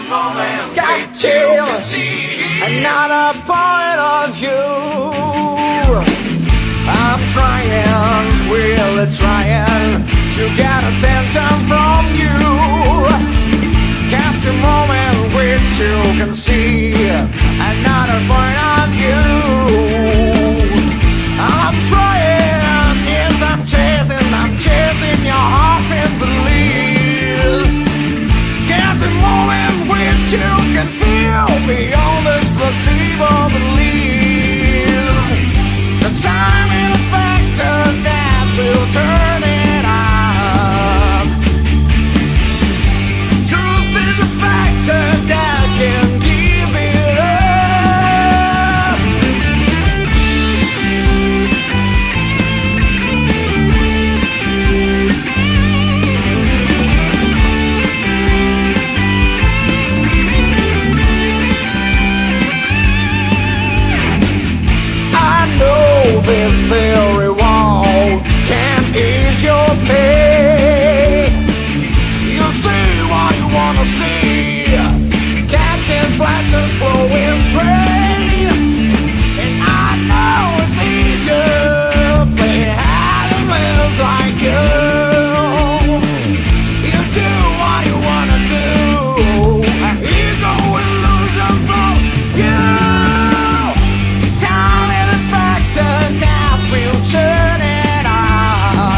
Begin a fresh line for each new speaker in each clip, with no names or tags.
moment
got
which you can see
another point of view. I'm trying, really trying to get attention from you. Catch a moment which you can see another point of view. I'm trying, yes, I'm chasing your heart and believe. Catch a moment which you can feel beyond this placebo belief. The time and the factor that will turn it up. Truth is a factor that can give it up. I know this theory wall can't ease your pain. You see what you wanna see, catching flashes, flowing train. And I know it's easier playing hide and live like you. You do what you wanna do, an ego illusion from you. Time and a factor that will turn it on.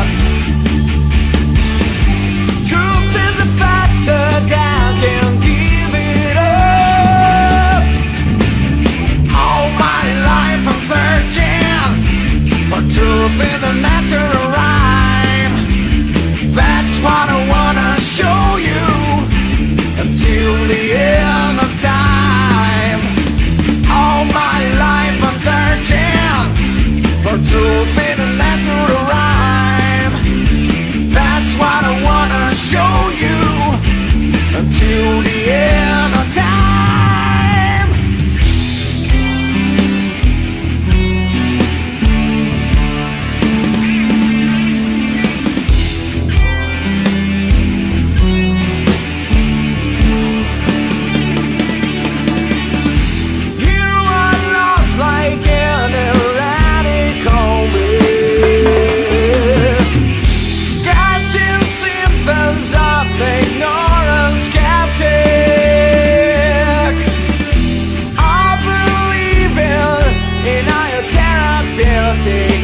Truth is a factor that can give it up. All my life I'm searching for truth in the natural rhyme. That's what I wanna show you until the end of time. All my life I'm searching for truth in a natural rhyme. That's what I wanna show you until the end of time. You are lost like an radical myth, catching symptoms of ignorance captive. I believe in higher therapeutic